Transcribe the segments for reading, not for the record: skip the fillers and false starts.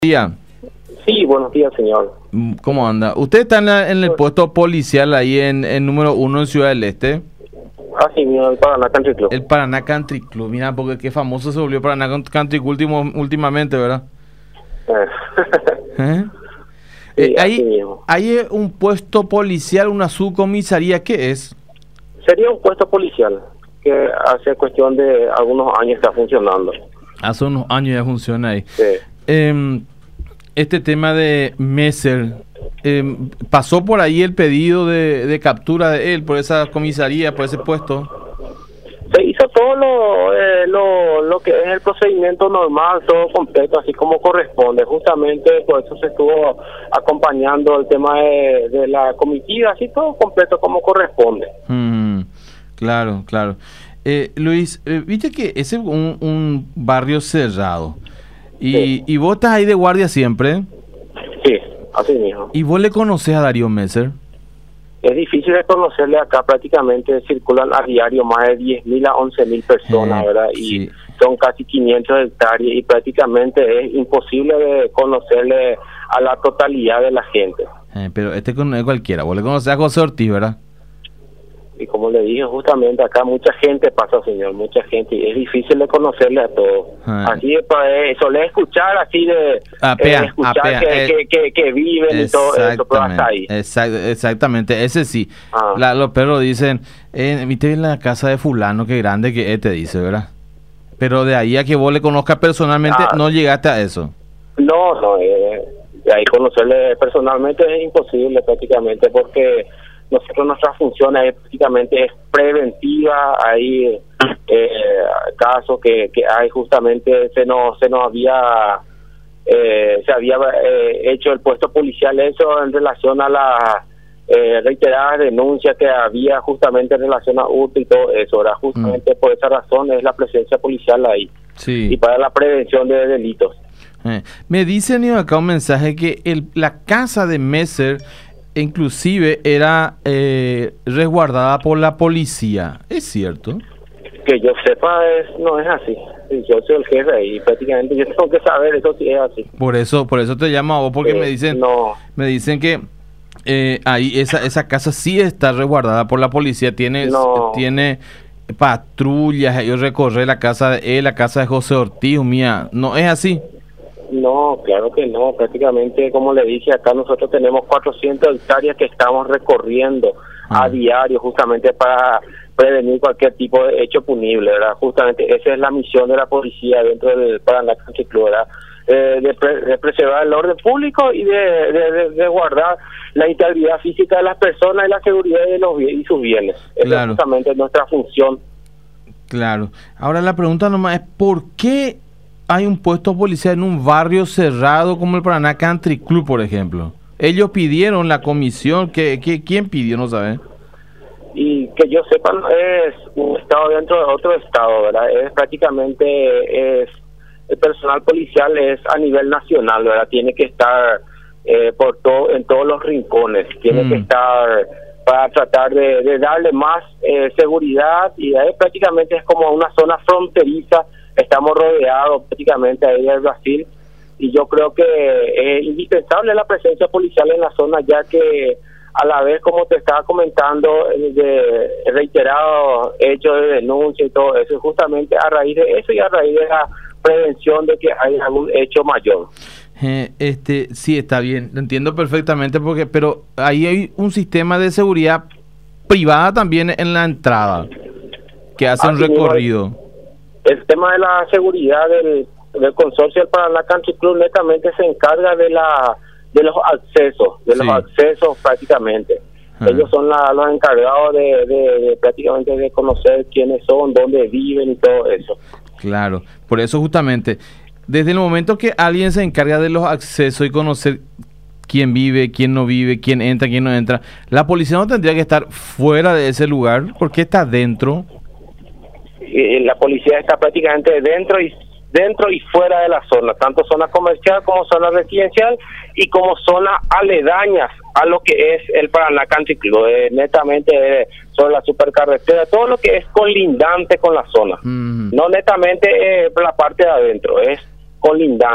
Día. Sí, buenos días, señor. ¿Cómo anda? ¿Usted está en el puesto policial ahí en número 1 en Ciudad del Este? Ah, sí, el Paraná Country Club. El Paraná Country Club. Mira, porque qué famoso se volvió Paraná Country Club últimamente, ¿verdad? ¿Eh? Sí, así mismo. Hay un puesto policial, una subcomisaría, ¿qué es? Sería un puesto policial que hace cuestión de algunos años está funcionando. Hace unos años ya funciona ahí. Sí. Este tema de Messer, ¿pasó por ahí el pedido de captura de él por esa comisaría, por ese puesto? Se hizo todo lo que es el procedimiento normal, todo completo, así como corresponde. Justamente por eso se estuvo acompañando el tema de la comitiva, así todo completo como corresponde. Claro, claro. Luis, viste que ese es un barrio cerrado. Sí. Y vos estás ahí de guardia siempre. Sí, así mismo. ¿Y vos le conocés a Darío Messer? Es difícil de conocerle acá, prácticamente circulan a diario más de 10.000 a 11.000 personas, ¿verdad? Y sí. Son casi 500 hectáreas y prácticamente es imposible de conocerle a la totalidad de la gente. Pero este no es cualquiera, vos le conocés a José Ortiz, ¿verdad? Y como le dije, justamente acá mucha gente pasa, señor, mucha gente, y es difícil de conocerle a todos. Así es, solé escuchar así de escuchar que viven y todo eso, pero hasta ahí. Exactamente, ese sí. Los perros dicen, viste en la casa de fulano, qué grande que te dice, ¿verdad? Pero de ahí a que vos le conozcas personalmente, no llegaste a eso. No, de ahí conocerle personalmente es imposible prácticamente, porque nosotros nuestra función es prácticamente es preventiva. Hay casos que hay justamente se había hecho el puesto policial eso en relación a la reiteradas denuncias que había justamente en relación a hurto y todo eso, ¿verdad? Justamente por esa razón es la presencia policial ahí. Sí. Y para la prevención de delitos. Me dicen acá un mensaje que la casa de Messer inclusive era resguardada por la policía. ¿Es cierto? Que yo sepa, no es así. Yo soy el jefe y prácticamente yo tengo que saber eso si es así. Por eso te llamo a vos, porque me dicen que ahí esa casa sí está resguardada por la policía. Tiene patrullas, ellos recorren la casa de él, la casa de José Ortiz, mía. ¿No es así? No, claro que no. Prácticamente, como le dije, acá nosotros tenemos 400 hectáreas que estamos recorriendo a diario justamente para prevenir cualquier tipo de hecho punible, ¿verdad? Justamente esa es la misión de la policía dentro del Paraná Country Club, ¿verdad? De preservar el orden público y de guardar la integridad física de las personas y la seguridad de sus bienes. Esa es justamente nuestra función. Claro. Ahora la pregunta nomás es, ¿por qué hay un puesto policial en un barrio cerrado como el Paraná Country Club, por ejemplo? Ellos pidieron la comisión, ¿quién pidió? No sabe. Y que yo sepa, es un estado dentro de otro estado, ¿verdad? Es prácticamente el personal policial es a nivel nacional, ¿verdad? Tiene que estar en todos los rincones, tiene que estar para tratar de darle más seguridad, y ahí prácticamente es como una zona fronteriza. Estamos rodeados prácticamente ahí del Brasil, y yo creo que es indispensable la presencia policial en la zona, ya que a la vez, como te estaba comentando, de reiterados hechos de denuncia y todo eso, justamente a raíz de eso y a raíz de la prevención de que haya algún hecho mayor. Sí, está bien, lo entiendo perfectamente, pero ahí hay un sistema de seguridad privada también en la entrada, que hace un recorrido. El tema de la seguridad del consorcio del Paraná Country Club netamente se encarga de los accesos prácticamente. Ellos son los encargados de prácticamente de conocer quiénes son, dónde viven y todo eso. Claro, por eso justamente, desde el momento que alguien se encarga de los accesos y conocer quién vive, quién no vive, quién entra, quién no entra, la policía no tendría que estar fuera de ese lugar, porque está dentro. La policía está prácticamente dentro y fuera de la zona, tanto zona comercial como zona residencial y como zona aledañas a lo que es el Paraná Country Club, netamente sobre la supercarretera, todo lo que es colindante con la zona, no netamente la parte de adentro, es colindante.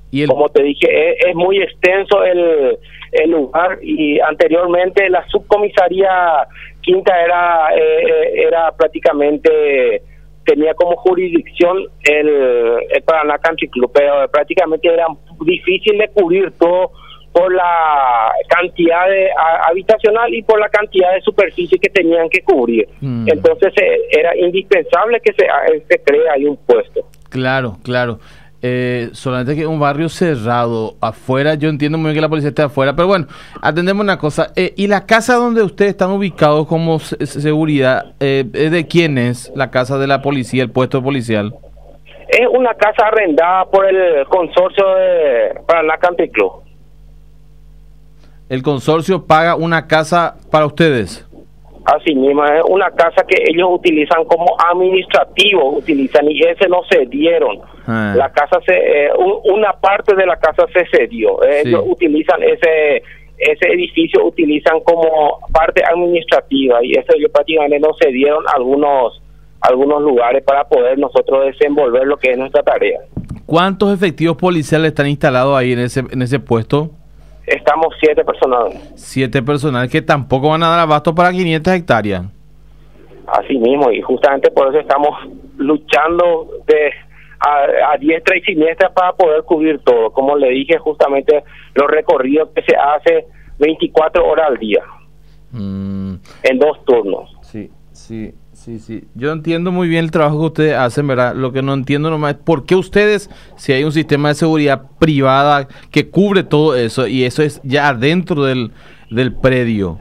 Y como te dije, es muy extenso el lugar, y anteriormente la subcomisaría quinta era prácticamente, tenía como jurisdicción el Paraná Country Club, pero prácticamente era difícil de cubrir todo por la cantidad de habitacional y por la cantidad de superficie que tenían que cubrir. Entonces era indispensable que se cree ahí un puesto. Claro, claro. Solamente que un barrio cerrado afuera, yo entiendo muy bien que la policía esté afuera, pero bueno, atendemos una cosa. ¿Y la casa donde ustedes están ubicados como seguridad, de quién es la casa de la policía, el puesto policial? Es una casa arrendada por el consorcio de Paraná Country Club. ¿El consorcio paga una casa para ustedes? Así mismo, es una casa que ellos utilizan como administrativo, y ese no se dieron. La casa una parte de la casa se cedió. Ellos utilizan ese edificio, utilizan como parte administrativa, y eso ellos prácticamente no se dieron algunos lugares para poder nosotros desenvolver lo que es nuestra tarea. ¿Cuántos efectivos policiales están instalados ahí en ese puesto? Estamos 7 personas. 7 personas que tampoco van a dar abasto para 500 hectáreas. Así mismo, y justamente por eso estamos luchando a diestra y siniestra para poder cubrir todo. Como le dije, justamente los recorridos que se hace 24 horas al día, en 2 turnos. Sí. Yo entiendo muy bien el trabajo que ustedes hacen, ¿verdad? Lo que no entiendo nomás es por qué ustedes, si hay un sistema de seguridad privada que cubre todo eso, y eso es ya adentro del predio.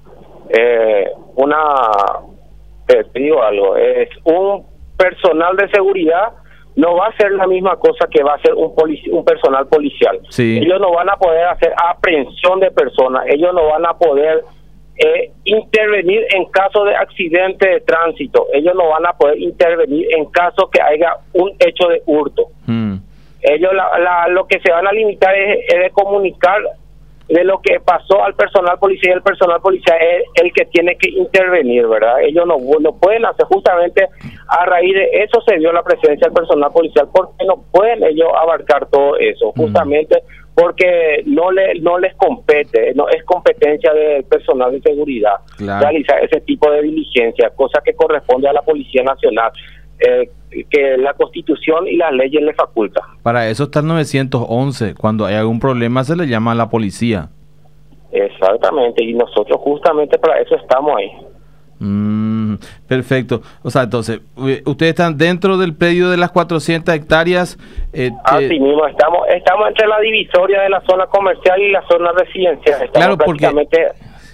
Te digo algo, es un personal de seguridad, no va a ser la misma cosa que va a ser un personal policial. Sí. Ellos no van a poder hacer aprehensión de personas, ellos no van a poder intervenir en caso de accidente de tránsito, ellos no van a poder intervenir en caso que haya un hecho de hurto. Ellos lo que se van a limitar es de comunicar de lo que pasó al personal policial, y el personal policial es el que tiene que intervenir, ¿verdad? Ellos no pueden hacer, justamente a raíz de eso se dio la presencia del personal policial, porque no pueden ellos abarcar todo eso, justamente porque no les compete, no es competencia del personal de seguridad realizar ese tipo de diligencia, cosa que corresponde a la Policía Nacional, que la Constitución y las leyes le facultan. Para eso está el 911, cuando hay algún problema se le llama a la policía. Exactamente, y nosotros justamente para eso estamos ahí. Perfecto. O sea, entonces, ustedes están dentro del predio de las 400 hectáreas. Así mismo, estamos entre la divisoria de la zona comercial y la zona residencial. Claro, prácticamente.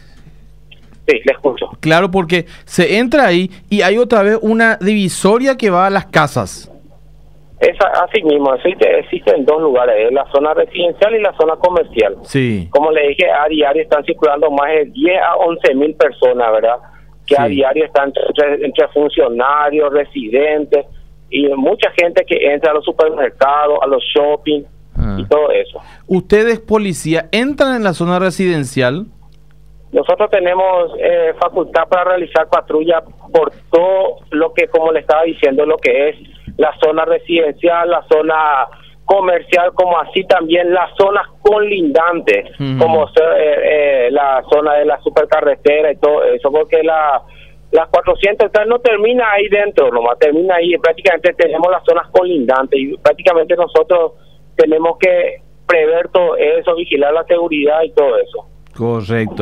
Sí, le escucho. Claro, porque se entra ahí y hay otra vez una divisoria que va a las casas. Así mismo, existen 2 lugares, la zona residencial y la zona comercial. Sí. Como le dije, a diario están circulando más de 10 a 11 mil personas, ¿verdad? Que a diario están entre funcionarios, residentes, y mucha gente que entra a los supermercados, a los shopping, y todo eso. ¿Ustedes, policía, entran en la zona residencial? Nosotros tenemos facultad para realizar patrulla por todo lo que, como le estaba diciendo, lo que es la zona residencial, la zona comercial, como así también las zonas colindantes, como la zona de la supercarretera y todo eso, porque las 400 no termina ahí dentro, nomás termina ahí, prácticamente tenemos las zonas colindantes, y prácticamente nosotros tenemos que prever todo eso, vigilar la seguridad y todo eso. Correcto.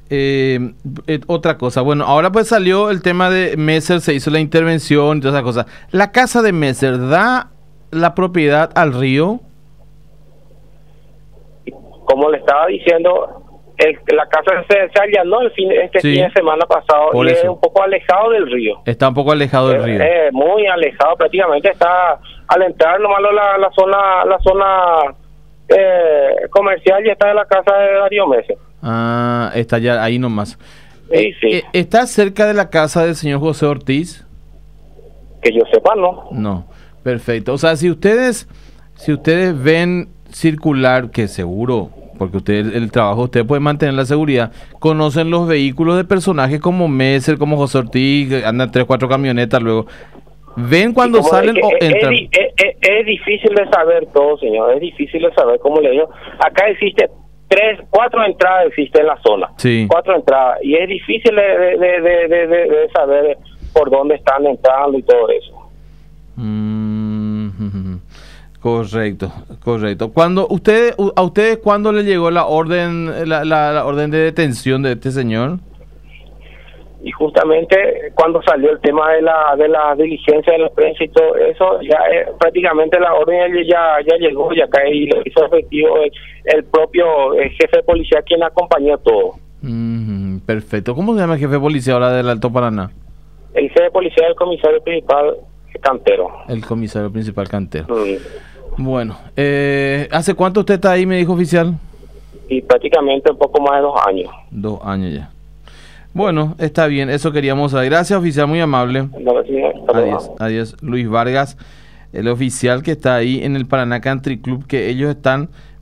Otra cosa, bueno, ahora pues salió el tema de Messer, se hizo la intervención y todas esas cosas. ¿La casa de Messer da la propiedad al río? Como le estaba diciendo, la casa se allanó fin de semana pasado, y es un poco alejado del río. Está un poco alejado del río. Muy alejado, prácticamente está al entrar nomás la zona comercial, y está en la casa de Darío Messer. Está ya ahí nomás. Sí. ¿Está cerca de la casa del señor José Ortiz? Que yo sepa, no. No, perfecto. O sea, si ustedes ven circular, que seguro, porque el trabajo, usted puede mantener la seguridad, conocen los vehículos de personajes como Messer, como José Ortiz, que andan 3, 4 camionetas luego. ¿Ven cuando salen o entran? Es difícil de saber todo, señor. Es difícil de saber, como le digo. Acá existe 4 entradas existen en la zona. Sí. 4 entradas. Y es difícil de saber por dónde están entrando y todo eso. Correcto, correcto. Cuando a ustedes cuándo le llegó la orden la orden de detención de este señor? Y justamente cuando salió el tema de la diligencia de la prensa y todo eso, ya prácticamente la orden ya llegó, ya cae y lo hizo efectivo el propio jefe de policía quien acompañó todo. Perfecto. ¿Cómo se llama el jefe de policía ahora del Alto Paraná? El jefe de policía del comisario principal Cantero. El comisario principal Cantero. Bueno, ¿hace cuánto usted está ahí, me dijo oficial? Y prácticamente un poco más de 2 años. 2 años ya. Bueno, está bien, eso queríamos saber. Gracias, oficial, muy amable. Adiós, adiós. Luis Vargas, el oficial que está ahí en el Paraná Country Club, que ellos están